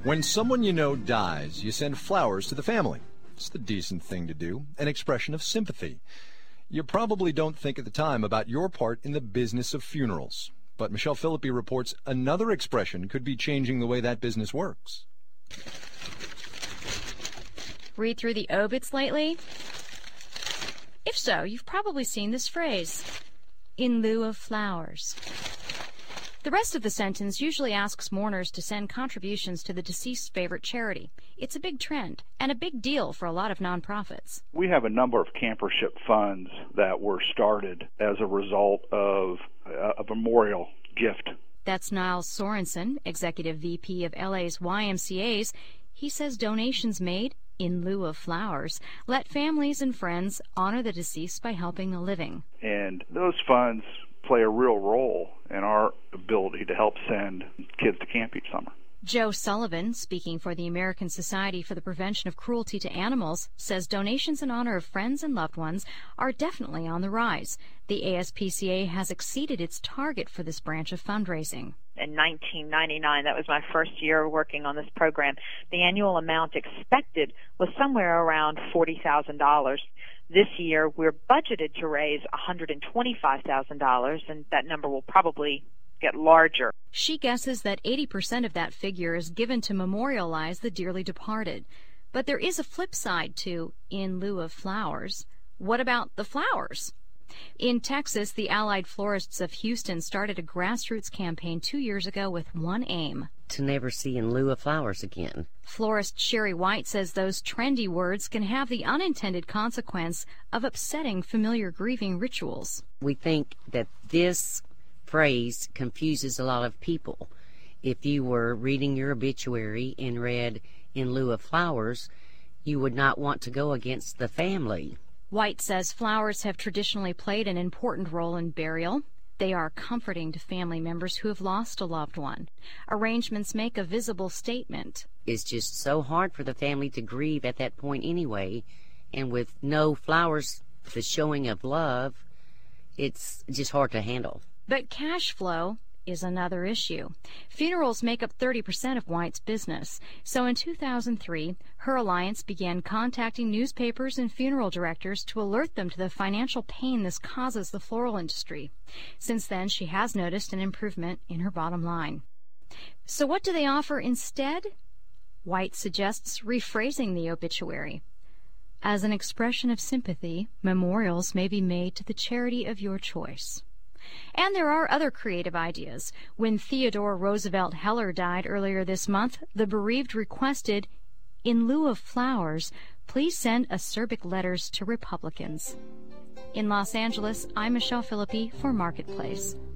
When someone you know dies, you send flowers to the family. It's the decent thing to do, an expression of sympathy. You probably don't think at the time about your part in the business of funerals. But Michelle Philippi reports another expression could be changing the way that business works. Read through the obits lately? If so, you've probably seen this phrase, in lieu of flowers. The rest of the sentence usually asks mourners to send contributions to the deceased's favorite charity. It's a big trend and a big deal for a lot of nonprofits. We have a number of campership funds that were started as a result of a memorial gift. That's Niles Sorensen, Executive VP of LA's YMCA's. He says donations made in lieu of flowers let families and friends honor the deceased by helping the living. And those funds play a real role in our ability to help send kids to camp each summer. Joe Sullivan, speaking for the American Society for the Prevention of Cruelty to Animals, says donations in honor of friends and loved ones are definitely on the rise. The ASPCA has exceeded its target for this branch of fundraising. In 1999, that was my first year working on this program, the annual amount expected was somewhere around $40,000. This year, we're budgeted to raise $125,000, and that number will probably get larger. She guesses that 80% of that figure is given to memorialize the dearly departed. But there is a flip side to in lieu of flowers. What about the flowers? In Texas, the Allied Florists of Houston started a grassroots campaign 2 years ago with one aim: to never see in lieu of flowers again. Florist Sherry White says those trendy words can have the unintended consequence of upsetting familiar grieving rituals. We think that this phrase confuses a lot of people. If you were reading your obituary and read in lieu of flowers, you would not want to go against the family. White says flowers have traditionally played an important role in burial. They are comforting to family members who have lost a loved one. Arrangements make a visible statement. It's just so hard for the family to grieve at that point anyway, and with no flowers, the showing of love, it's just hard to handle. But cash flow is another issue. Funerals make up 30% of White's business. So in 2003, her alliance began contacting newspapers and funeral directors to alert them to the financial pain this causes the floral industry. Since then, she has noticed an improvement in her bottom line. So what do they offer instead? White suggests rephrasing the obituary. As an expression of sympathy, memorials may be made to the charity of your choice. And there are other creative ideas. When Theodore Roosevelt Heller died earlier this month, the bereaved requested, in lieu of flowers, please send acerbic letters to Republicans. In Los Angeles, I'm Michelle Philippi for Marketplace.